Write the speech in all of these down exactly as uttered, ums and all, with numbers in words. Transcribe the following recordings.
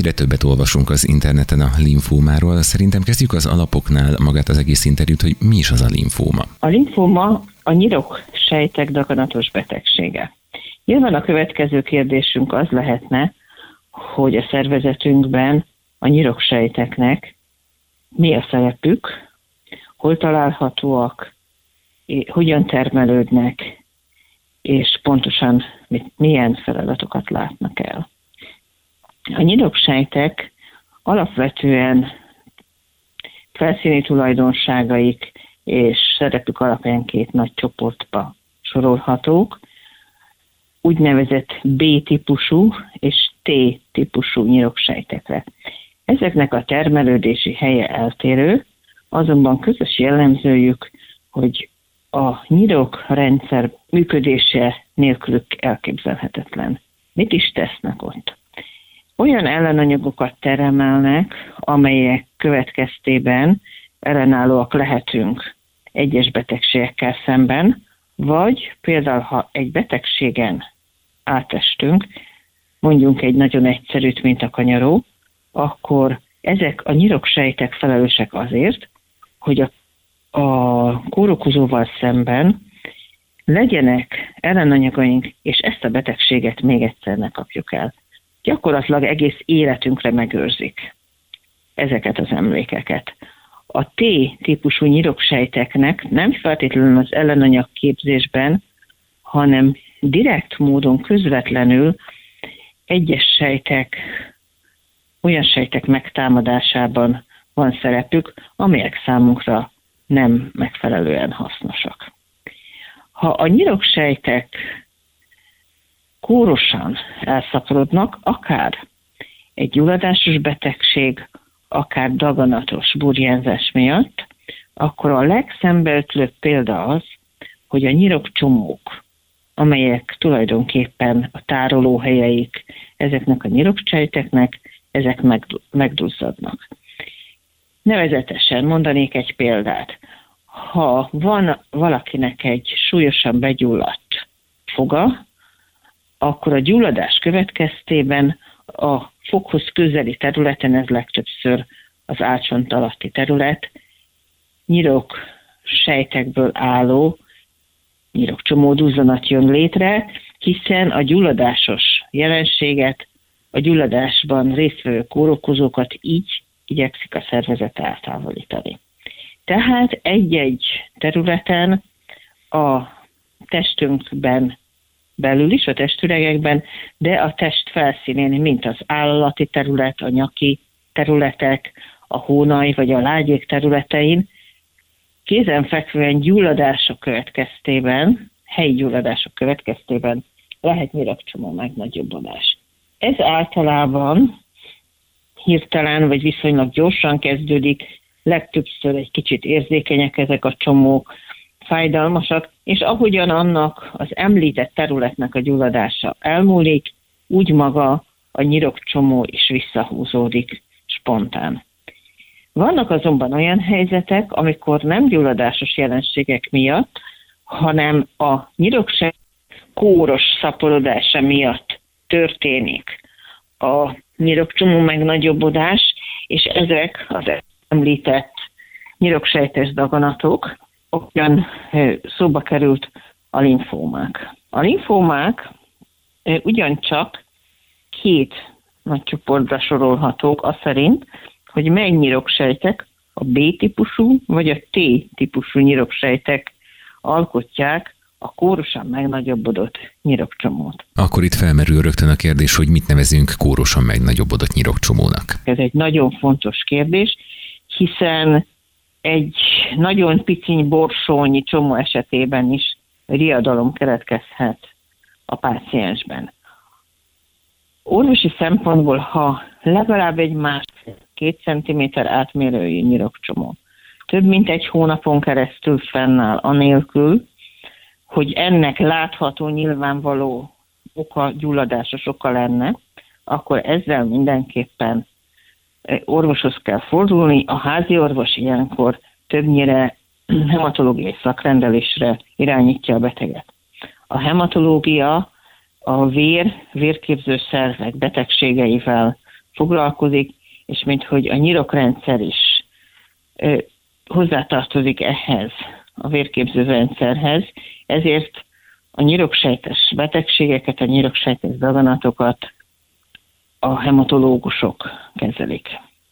Egyre többet olvasunk az interneten a limfómáról. Szerintem kezdjük az alapoknál magát az egész interjút, hogy mi is az a limfóma. A limfóma a nyiroksejtek daganatos betegsége. Nyilván a következő kérdésünk az lehetne, hogy a szervezetünkben a nyiroksejteknek mi a szerepük, hol találhatóak, hogyan termelődnek, és pontosan milyen feladatokat látnak el. A nyiroksejtek alapvetően felszíni tulajdonságaik és szerepük alapján két nagy csoportba sorolhatók, úgynevezett B-típusú és T-típusú nyiroksejtekre. Ezeknek a termelődési helye eltérő, azonban közös jellemzőjük, hogy a nyirokrendszer működése nélkülük elképzelhetetlen. Mit is tesznek ott? Olyan ellenanyagokat termelnek, amelyek következtében ellenállóak lehetünk egyes betegségekkel szemben, vagy például, ha egy betegségen átestünk, mondjunk egy nagyon egyszerűt, mint a kanyaró, akkor ezek a nyiroksejtek felelősek azért, hogy a, a kórokozóval szemben legyenek ellenanyagaink, és ezt a betegséget még egyszer ne kapjuk el. Gyakorlatilag egész életünkre megőrzik ezeket az emlékeket. A T-típusú nyiroksejteknek nem feltétlenül az ellenanyag képzésben, hanem direkt módon közvetlenül egyes sejtek, olyan sejtek megtámadásában van szerepük, amelyek számunkra nem megfelelően hasznosak. Ha a nyiroksejtek kórosan elszaporodnak, akár egy gyulladásos betegség, akár daganatos burjánzás miatt, akkor a legszembeötlőbb példa az, hogy a nyirokcsomók, amelyek tulajdonképpen a tárolóhelyeik ezeknek a nyiroksejteknek, ezek megduzzadnak. Nevezetesen mondanék egy példát. Ha van valakinek egy súlyosan begyulladt foga, akkor a gyulladás következtében a foghoz közeli területen, ez legtöbbször az álcsont alatti terület, nyiroksejtekből álló nyirokcsomó duzzanat jön létre, hiszen a gyulladásos jelenséget, a gyulladásban résztvevő kórokozókat így igyekszik a szervezet eltávolítani. Tehát egy-egy területen a testünkben belül is, a testüregekben, de a test felszínén, mint az állati terület, a nyaki területek, a hónai vagy a lágyék területein, kézenfekvően gyulladások következtében, helyi gyulladások következtében lehet nyirokcsomó megnagyobbodás. Ez általában hirtelen vagy viszonylag gyorsan kezdődik, legtöbbször egy kicsit érzékenyek ezek a csomók, fájdalmasak, és ahogyan annak az említett területnek a gyulladása elmúlik, úgy maga a nyirokcsomó is visszahúzódik spontán. Vannak azonban olyan helyzetek, amikor nem gyulladásos jelenségek miatt, hanem a nyiroksejtek kóros szaporodása miatt történik a nyirokcsomó megnagyobbodás, és ezek az említett nyiroksejtes daganatok, olyan szóba került a limfómák. A limfómák ugyancsak két nagy csoportra sorolhatók, az szerint, hogy mely nyiroksejtek, a B-típusú vagy a T-típusú nyiroksejtek alkotják a kórosan megnagyobbodott nyirokcsomót. Akkor itt felmerül rögtön a kérdés, hogy mit nevezünk kórosan megnagyobbodott nyirokcsomónak. Ez egy nagyon fontos kérdés, hiszen egy nagyon piciny borsónyi csomó esetében is riadalom keletkezhet a páciensben. Orvosi szempontból, ha legalább egy másfél-két centiméter átmérőjű nyirokcsomó több mint egy hónapon keresztül fennáll anélkül, hogy ennek látható, nyilvánvaló oka, gyulladásos oka lenne, akkor ezzel mindenképpen orvoshoz kell fordulni. A házi orvos ilyenkor többnyire hematológiai szakrendelésre irányítja a beteget. A hematológia a vér, vérképző szervek betegségeivel foglalkozik, és minthogy a nyirokrendszer is ö, hozzátartozik ehhez, a vérképző rendszerhez, ezért a nyiroksejtes betegségeket, a nyiroksejtes daganatokat a hematológusok kezelik.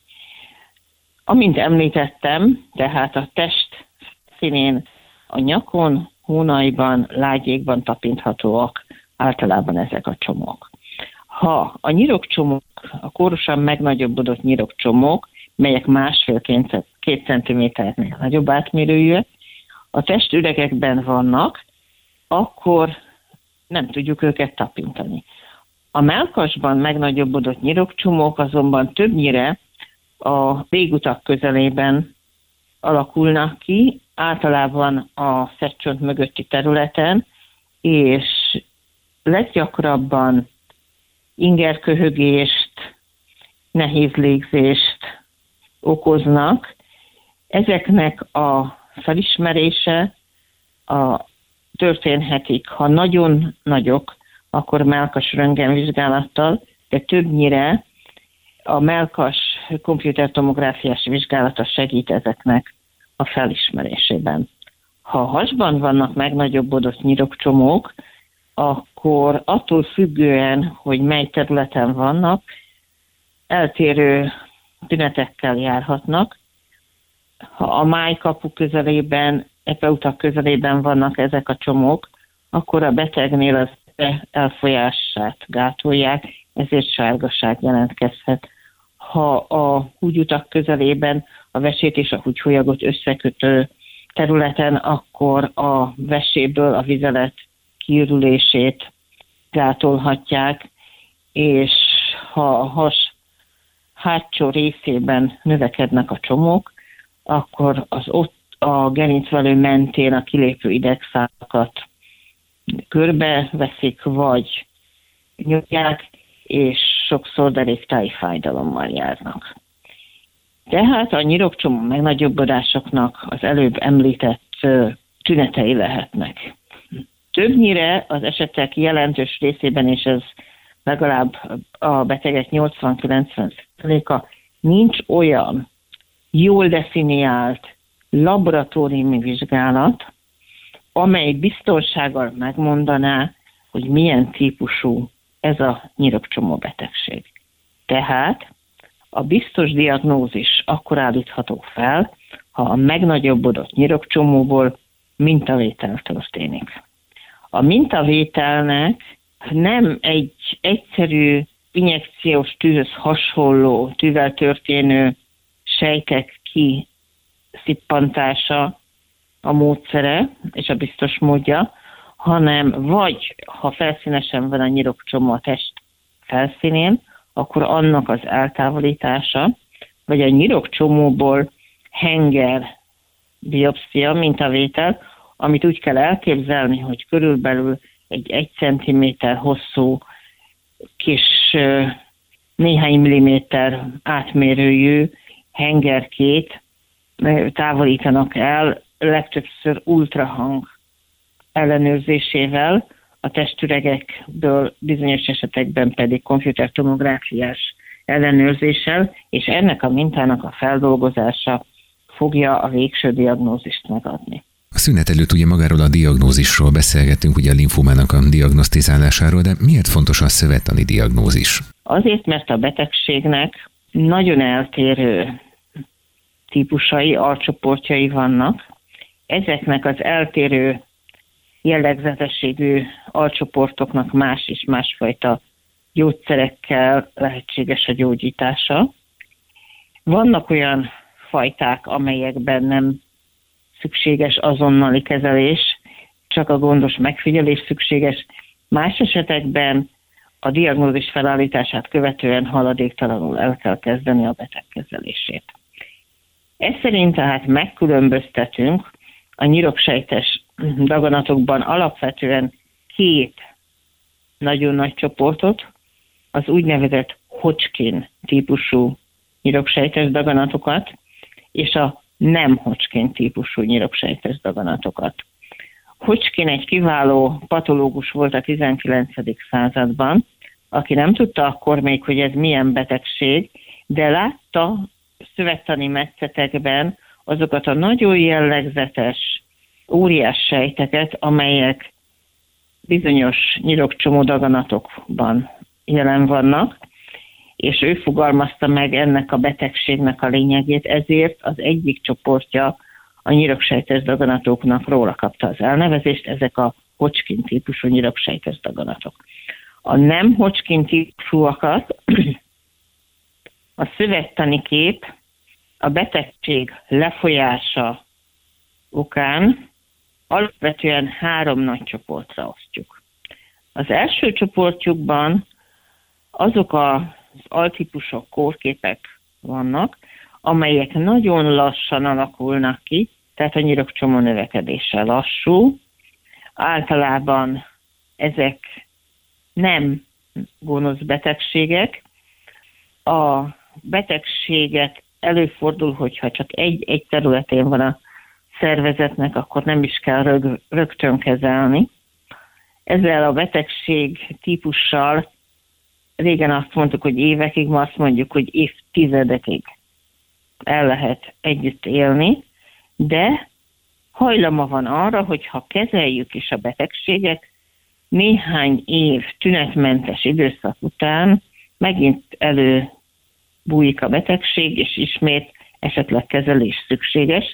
Amint említettem, tehát a test színén, a nyakon, hónaiban, lágyékban tapinthatóak általában ezek a csomók. Ha a nyirokcsomók, a kórosan megnagyobbodott nyirokcsomók, melyek másfél-két centiméternél nagyobb átmérőjűek, a testüregekben vannak, akkor nem tudjuk őket tapintani. A mellkasban megnagyobbodott nyirokcsomók azonban többnyire a végutak közelében alakulnak ki, általában a fettcsont mögötti területen, és leggyakrabban ingerköhögést, nehéz légzést okoznak. Ezeknek a felismerése a történhetik, ha nagyon nagyok, akkor mellkas röntgenvizsgálattal, de többnyire a mellkas komputertomográfiás vizsgálata segít ezeknek a felismerésében. Ha a hasban vannak megnagyobbodott nyirokcsomók, akkor attól függően, hogy mely területen vannak, eltérő tünetekkel járhatnak. Ha a májkapu közelében, epeutak közelében vannak ezek a csomók, akkor a betegnél az elfolyását gátolják, ezért sárgaság jelentkezhet. Ha a húgyutak közelében a vesét és a húgyfolyagot összekötő területen, akkor a veséből a vizelet kiürülését gátolhatják, és ha a has hátsó részében növekednek a csomók, akkor az ott a gerincvelő mentén a kilépő idegszálakat körbe veszik, vagy nyomják, és sokszor deréktáji fájdalommal járnak. Tehát a nyirokcsomó megnagyobbodásoknak az előbb említett tünetei lehetnek. Többnyire az esetek jelentős részében, és ez legalább a betegek nyolcvan-kilencven százaléka, nincs olyan jól definiált laboratóriumi vizsgálat, amely biztonsággal megmondaná, hogy milyen típusú ez a nyirokcsomó betegség. Tehát a biztos diagnózis akkor állítható fel, ha a megnagyobbodott nyirokcsomóból mintavétel történik. A mintavételnek nem egy egyszerű injekciós tűhöz hasonló, tűvel történő sejtek kiszippantása a módszere és a biztos módja, hanem vagy, ha felszínesen van a nyirokcsomó a test felszínén, akkor annak az eltávolítása, vagy a nyirokcsomóból henger biopszia, mintavétel, amit úgy kell elképzelni, hogy körülbelül egy egy centiméter hosszú, kis néhány milliméter átmérőjű hengerkét távolítanak el, legtöbbször ultrahang ellenőrzésével, a testüregekből bizonyos esetekben pedig komputertomográfiás ellenőrzéssel, és ennek a mintának a feldolgozása fogja a végső diagnózist megadni. A szünet előtt ugye magáról a diagnózisról beszélgettünk, ugye a limfómának a diagnosztizálásáról, de miért fontos a szövettani diagnózis? Azért, mert a betegségnek nagyon eltérő típusai, alcsoportjai vannak. Ezeknek az eltérő jellegzetességű alcsoportoknak más és másfajta gyógyszerekkel lehetséges a gyógyítása. Vannak olyan fajták, amelyekben nem szükséges azonnali kezelés, csak a gondos megfigyelés szükséges. Más esetekben a diagnózis felállítását követően haladéktalanul el kell kezdeni a beteg kezelését. Ez szerint tehát megkülönböztetünk a nyiroksejtes daganatokban alapvetően két nagyon nagy csoportot, az úgynevezett Hodgkin típusú nyiroksejtes daganatokat, és a nem Hodgkin típusú nyiroksejtes daganatokat. Hodgkin egy kiváló patológus volt a tizenkilencedik században, aki nem tudta akkor még, hogy ez milyen betegség, de látta szövettani metszetekben azokat a nagyon jellegzetes óriás sejteket, amelyek bizonyos nyirokcsomó daganatokban jelen vannak, és ő fogalmazta meg ennek a betegségnek a lényegét, ezért az egyik csoportja a nyiroksejtes daganatoknak róla kapta az elnevezést, ezek a Hodgkin típusú nyiroksejtes daganatok. A nem Hodgkin típusúakat a szövettani kép a betegség lefolyása okán alapvetően három nagy csoportra osztjuk. Az első csoportjukban azok az altípusok, kórképek vannak, amelyek nagyon lassan alakulnak ki, tehát a nyirokcsomó növekedése lassú. Általában ezek nem gonosz betegségek. A betegséget előfordul, hogyha csak egy, egy területén van a szervezetnek, akkor nem is kell rög, rögtön kezelni. Ezzel a betegség típussal régen azt mondtuk, hogy évekig, ma azt mondjuk, hogy évtizedekig el lehet együtt élni, de hajlama van arra, hogy ha kezeljük is a betegséget, néhány év tünetmentes időszak után megint előbújik a betegség, és ismét esetleg kezelés szükséges.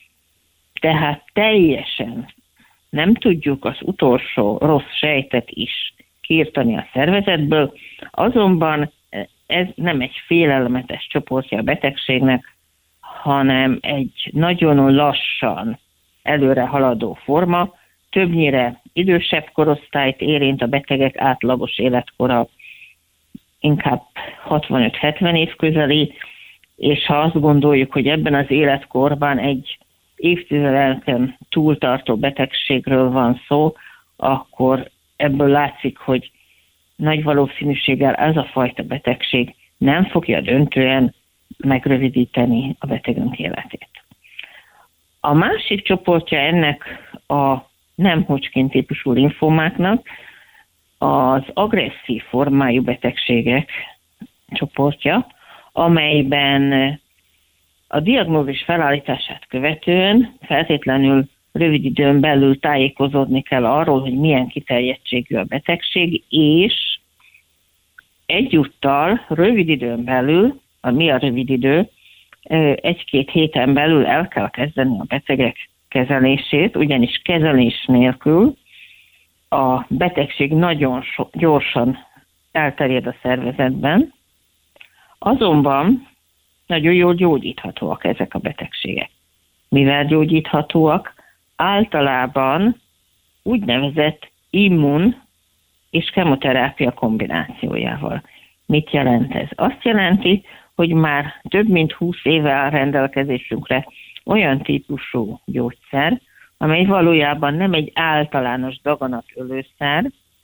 Tehát teljesen nem tudjuk az utolsó rossz sejtet is kiirtani a szervezetből, azonban ez nem egy félelmetes csoportja a betegségnek, hanem egy nagyon lassan előre haladó forma, többnyire idősebb korosztályt érint, a betegek átlagos életkora inkább hatvanöt-hetven év közeli, és ha azt gondoljuk, hogy ebben az életkorban egy évtizedeken túltartó betegségről van szó, akkor ebből látszik, hogy nagy valószínűséggel ez a fajta betegség nem fogja döntően megrövidíteni a betegünk életét. A másik csoportja ennek a nem Hodgkin típusú linfómáknak az agresszív formájú betegségek csoportja, amelyben a diagnózis felállítását követően feltétlenül rövid időn belül tájékozódni kell arról, hogy milyen kiterjedtségű a betegség, és egyúttal rövid időn belül, a mi a rövid idő, egy-két héten belül el kell kezdeni a betegek kezelését, ugyanis kezelés nélkül a betegség nagyon so- gyorsan elterjed a szervezetben, azonban nagyon jól gyógyíthatóak ezek a betegségek. Mivel gyógyíthatóak? Általában úgynevezett immun és kemoterápia kombinációjával. Mit jelent ez? Azt jelenti, hogy már több mint húsz éve áll rendelkezésünkre olyan típusú gyógyszer, amely valójában nem egy általános daganatölőszer,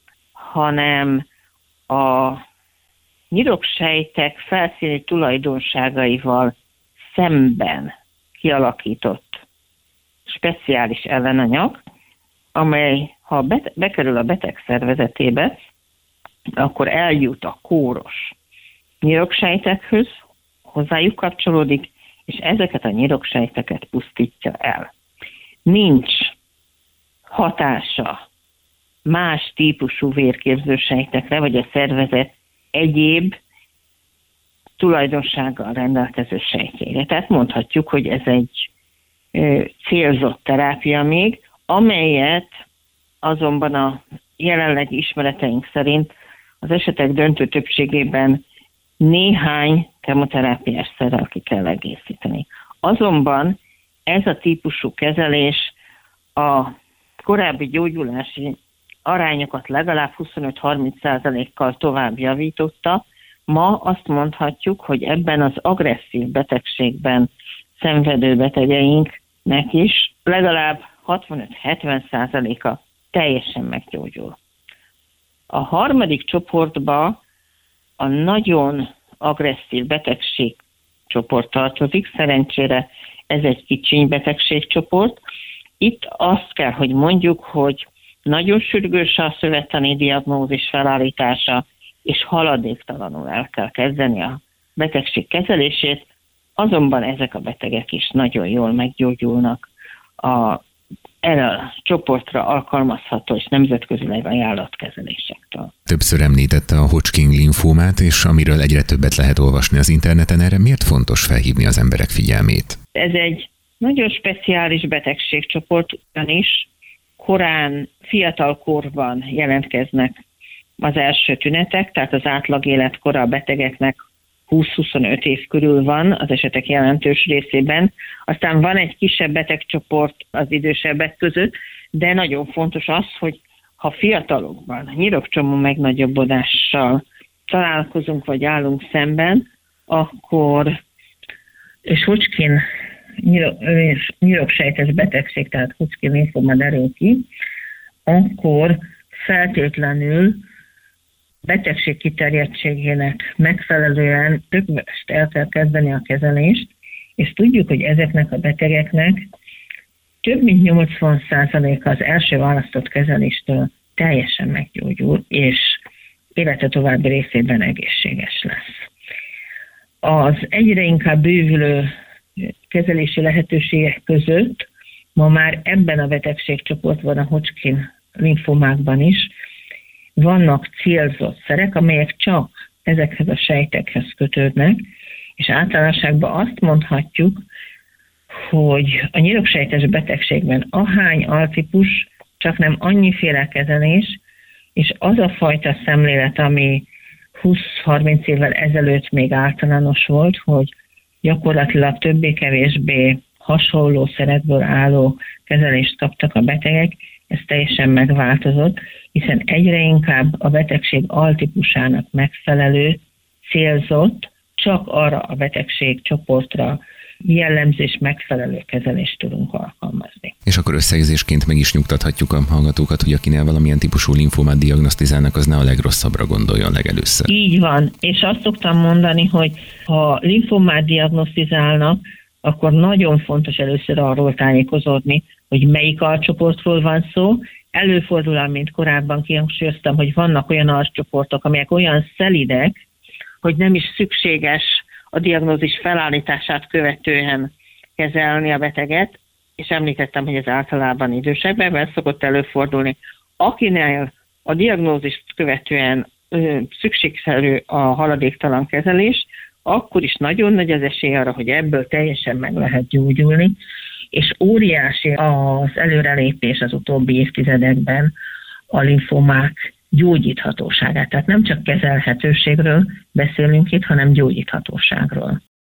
hanem a nyiroksejtek felszíni tulajdonságaival szemben kialakított speciális ellenanyag, amely ha bekerül a beteg szervezetébe, akkor eljut a kóros nyiroksejtekhez, hozzájuk kapcsolódik, és ezeket a nyiroksejteket pusztítja el. Nincs hatása más típusú vérképzősejtekre, vagy a szervezet egyéb tulajdonsággal rendelkező sejtjére. Tehát mondhatjuk, hogy ez egy célzott terápia még, amelyet azonban a jelenlegi ismereteink szerint az esetek döntő többségében néhány kemoterápiás szerrel ki kell egészíteni. Azonban ez a típusú kezelés a korábbi gyógyulási arányokat legalább huszonöt-harminc százalékkal tovább javította. Ma azt mondhatjuk, hogy ebben az agresszív betegségben szenvedő betegeinknek is legalább hatvanöt-hetven százaléka teljesen meggyógyul. A harmadik csoportba a nagyon agresszív betegség csoport tartozik, szerencsére ez egy kicsiny betegségcsoport. Itt azt kell, hogy mondjuk, hogy nagyon sürgős a szövettani diagnózis felállítása, és haladéktalanul el kell kezdeni a betegség kezelését, azonban ezek a betegek is nagyon jól meggyógyulnak a erre a csoportra alkalmazható és nemzetközileg ajánlott kezelésektől. Többször említette a Hodgkin linfómát, és amiről egyre többet lehet olvasni az interneten, erre miért fontos felhívni az emberek figyelmét? Ez egy nagyon speciális betegségcsoport, ugyanis korán, fiatal korban jelentkeznek az első tünetek, tehát az átlag életkora a betegeknek húsz-huszonöt év körül van az esetek jelentős részében. Aztán van egy kisebb betegcsoport az idősebbek között, de nagyon fontos az, hogy ha fiatalokban nyirokcsomó megnagyobbodással találkozunk vagy állunk szemben, akkor és Hodgkin nyiroksejtes betegség, tehát Hodgkin linfóma derül ki, akkor feltétlenül betegség kiterjedtségének megfelelően rögvest el kell kezdeni a kezelést, és tudjuk, hogy ezeknek a betegeknek több mint nyolcvan százaléka az első választott kezeléstől teljesen meggyógyul, és élete további részében egészséges lesz. Az egyre inkább bővülő kezelési lehetőségek között ma már ebben a betegségcsoportban, a Hodgkin linfomákban is vannak célzott szerek, amelyek csak ezekhez a sejtekhez kötődnek, és általánosságban azt mondhatjuk, hogy a nyiroksejtes betegségben ahány altípus, csak nem annyiféle kezelés, és az a fajta szemlélet, ami húsz-harminc évvel ezelőtt még általános volt, hogy gyakorlatilag többé-kevésbé hasonló szerekből álló kezelést kaptak a betegek, ez teljesen megváltozott, hiszen egyre inkább a betegség altípusának megfelelő, célzott, csak arra a betegség csoportra jellemzés megfelelő kezelést tudunk alkalmazni. És akkor összegzésként meg is nyugtathatjuk a hallgatókat, hogy akinél valamilyen típusú linfómát diagnosztizálnak, az ne a legrosszabbra gondoljon legelőször. Így van, és azt szoktam mondani, hogy ha linfómát diagnosztizálnak, akkor nagyon fontos először arról tájékozódni, hogy melyik alcsoportról van szó. Előfordul, amint korábban kihangsúlyoztam, hogy vannak olyan alcsoportok, amelyek olyan szelidek, hogy nem is szükséges a diagnózis felállítását követően kezelni a beteget, és említettem, hogy ez általában idősebbekben szokott előfordulni. Akinél a diagnózist követően ö, szükségszerű a haladéktalan kezelés, akkor is nagyon nagy az esély arra, hogy ebből teljesen meg lehet gyógyulni, és óriási az előrelépés az utóbbi évtizedekben a linfómák gyógyíthatóságát. Tehát nem csak kezelhetőségről beszélünk itt, hanem gyógyíthatóságról.